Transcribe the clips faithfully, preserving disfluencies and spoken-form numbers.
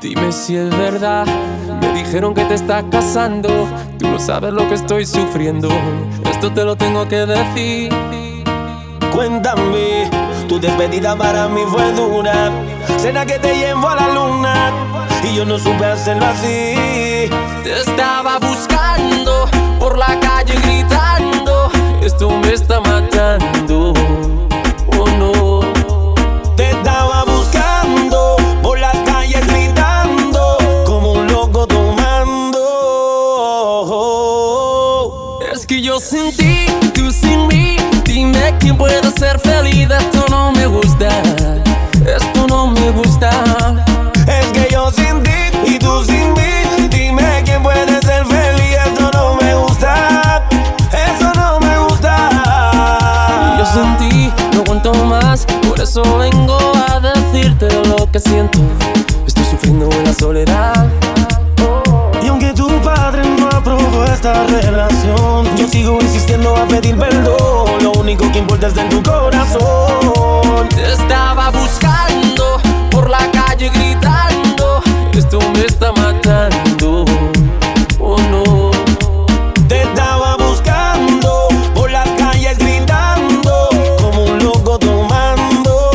Dime si es verdad, me dijeron que te estás casando. Tú no sabes lo que estoy sufriendo, esto te lo tengo que decir. Cuéntame, tu despedida para mí fue dura. Cena que te llevo a la luna y yo no supe hacerlo así. Te estaba buscando por la calle gritando, esto me está matando, oh no. Te estaba buscando por las calles gritando, como un loco tomando. Es que yo sin ti, tú sin mí, dime quién puede ser feliz. Esto no me gusta, esto no me gusta. Es que yo sin ti y tú sin mí, dime quién puede ser feliz. Esto no me gusta, eso no me gusta. Y yo sin ti no aguanto más, por eso vengo a decirte lo que siento. Estoy sufriendo en la soledad. Y aunque tu padre no aprobó esta relación, yo sigo insistiendo a pedir perdón. Lo único que importa es en tu corazón. Te estaba buscando por la calle gritando, esto me está matando, oh no. Te estaba buscando por las calles gritando, como un loco tomando.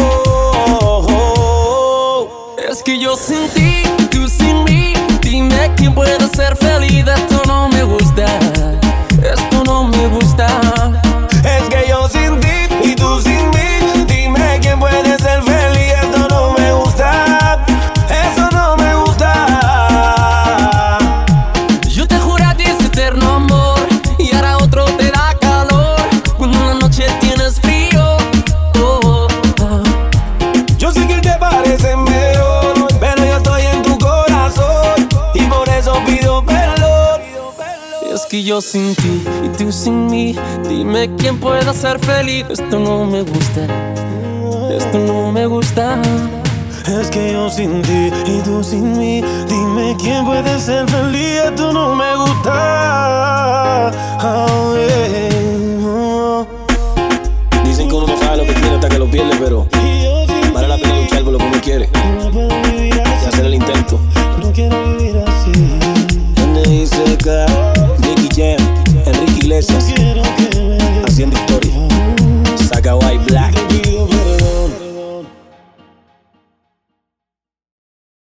Es que yo sin ti, tú sin mí, dime quién puede ser feliz. Esto no me gusta, esto no me gusta. Es que yo sin ti y tú sin mí, dime quién puede ser feliz. Esto no me gusta, eso no me gusta. Yo te juro a ti ese eterno amor y ahora otro te da calor cuando en la noche tienes frío, oh, oh, oh. Yo sé que él te parece mejor, pero yo estoy en tu corazón y por eso pido perdón. Es que yo sin ti y tú sin mí, dime quién puede ser feliz. Esto no me gusta, esto no me gusta. Es que yo sin ti y tú sin mí, dime quién puede ser feliz.